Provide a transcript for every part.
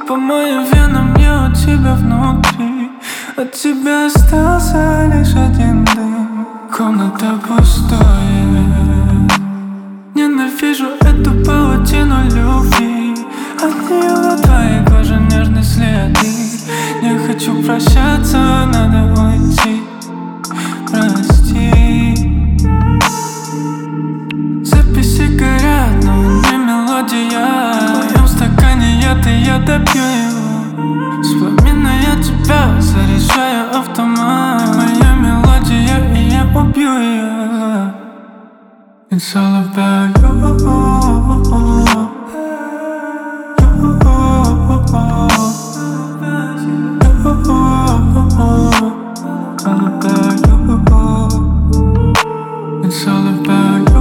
по моим венам, я у тебя внутри. От тебя остался лишь один дым. Комната пустая. Ненавижу эту паутину любви. От нее на твоей коже нежные следы. Не хочу прощаться, надо уйти. Прости. Записи горят, но не мелодия. В моем стакане яд, и я допью его. Вспоминаю тебя, заряжаю автомат. Моя мелодия, и я убью ее. It's all about you. It's all about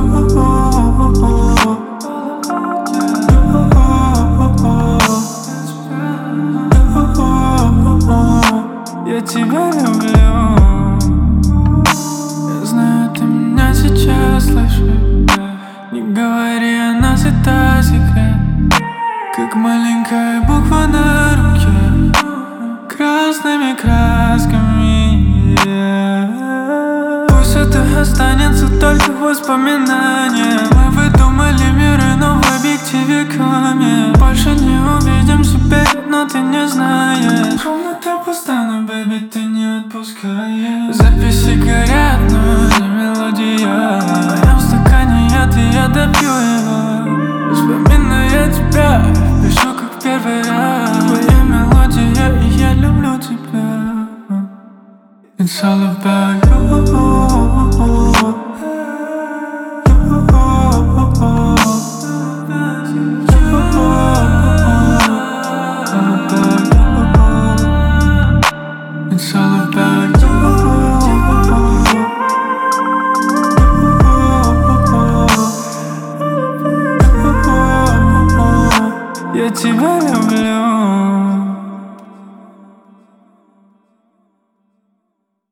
you. Я тебя люблю. Я знаю, ты меня сейчас слышишь. Не говори о нас, это секрет. Как маленькая буква на руке, красными красками, Пусть это останется только воспоминание. Мы выдумали миры, но в объективе камень. Больше не увидим себя, но ты не знаешь. Комната пуста, но, бэби, ты не отпускаешь. Записи горят, но не мелодия. В моем стакане яд, и я допью его. Вспоминаю тебя, пишу как первый раз. Твоя мелодия, и я люблю тебя. It's all about you. It's all about you. Я тебя люблю.